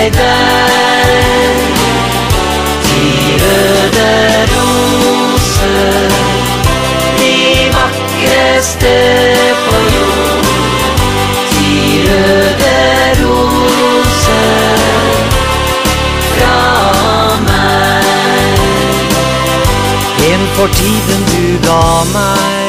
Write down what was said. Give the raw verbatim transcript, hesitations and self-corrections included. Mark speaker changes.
Speaker 1: deg. De røde roser, de vakreste på jord. De røde roser fra meg. En for tiden du ga meg,